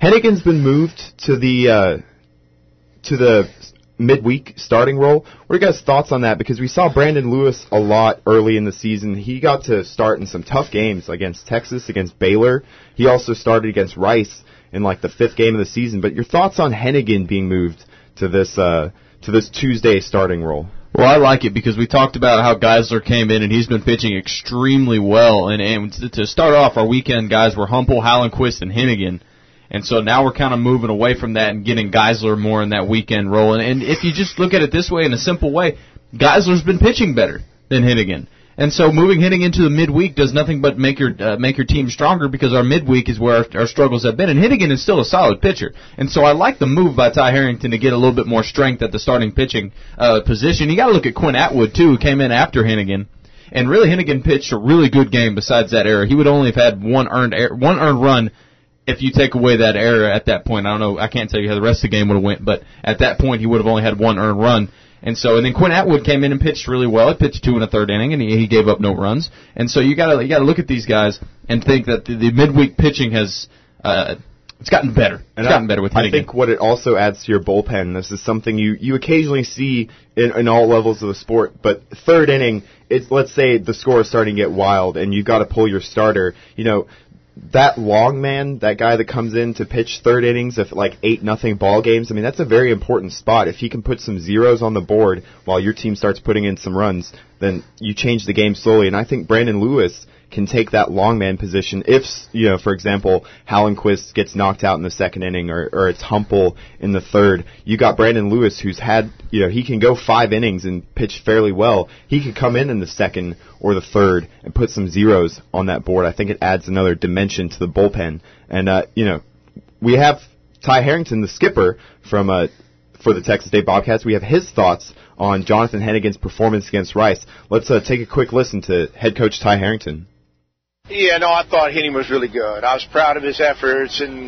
Hennigan's been moved to the midweek starting role. What are you guys' thoughts on that? Because we saw Brandon Lewis a lot early in the season. He got to start in some tough games against Texas, against Baylor. He also started against Rice in like the 5th game of the season. But your thoughts on Hennigan being moved to this Tuesday starting role? Well, I like it because we talked about how Geisler came in and he's been pitching extremely well. And to start off, our weekend guys were Humple, Hallenquist, and Hennigan. And so now we're kind of moving away from that and getting Geisler more in that weekend role. And if you just look at it this way, in a simple way, Geisler's been pitching better than Hennigan. And so moving Hennigan to the midweek does nothing but make your team stronger, because our midweek is where our struggles have been. And Hennigan is still a solid pitcher. And so I like the move by Ty Harrington to get a little bit more strength at the starting pitching position. You got to look at Quinn Atwood, too, who came in after Hennigan. And really, Hennigan pitched a really good game besides that error. He would only have had one earned run if you take away that error at that point. I don't know. I can't tell you how the rest of the game would have went, but at that point he would have only had one earned run. And then Quinn Atwood came in and pitched really well. He pitched 2 1/3 inning, and he gave up no runs. And so you got to look at these guys and think that the midweek pitching has it's gotten better. It's gotten better with Hennigan. I think what it also adds to your bullpen, this is something you occasionally see in all levels of the sport, but 3rd inning, let's say the score is starting to get wild and you've got to pull your starter. That long man, that guy that comes in to pitch 3rd innings of like 8-0 ball games, that's a very important spot. If he can put some zeros on the board while your team starts putting in some runs, then you change the game slowly. And I think Brandon Lewis can take that long man position if, for example, Hallenquist gets knocked out in the 2nd inning or it's Humple in the 3rd. You got Brandon Lewis who's had, he can go 5 innings and pitch fairly well. He could come in the 2nd or the 3rd and put some zeros on that board. I think it adds another dimension to the bullpen. And, we have Ty Harrington, the skipper for the Texas State Bobcats. We have his thoughts on Jonathan Hennigan's performance against Rice. Let's take a quick listen to head coach Ty Harrington. Yeah, no, I thought Henny was really good. I was proud of his efforts, and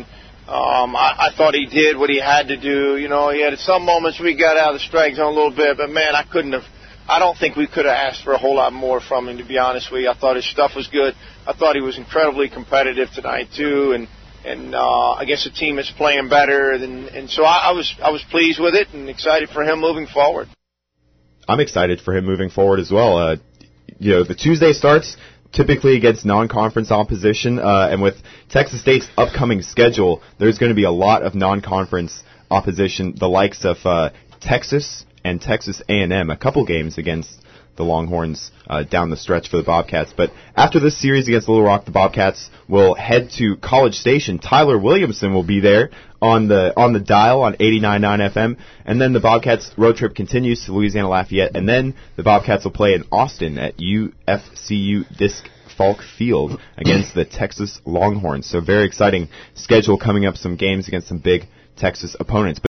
I thought he did what he had to do. He had some moments we got out of the strike zone a little bit, but, man, I don't think we could have asked for a whole lot more from him, to be honest with you. I thought his stuff was good. I thought he was incredibly competitive tonight, too, and I guess the team is playing better, and so I was pleased with it and excited for him moving forward. I'm excited for him moving forward as well. The Tuesday starts typically against non-conference opposition, and with Texas State's upcoming schedule, there's going to be a lot of non-conference opposition, the likes of Texas and Texas A&M, a couple games against the Longhorns down the stretch for the Bobcats. But after this series against Little Rock, the Bobcats will head to College Station. Tyler Williamson will be there on the dial on 89.9 FM, and then the Bobcats road trip continues to Louisiana Lafayette, and then the Bobcats will play in Austin at UFCU Disc Falk Field against the Texas Longhorns. So very exciting schedule coming up, some games against some big Texas opponents.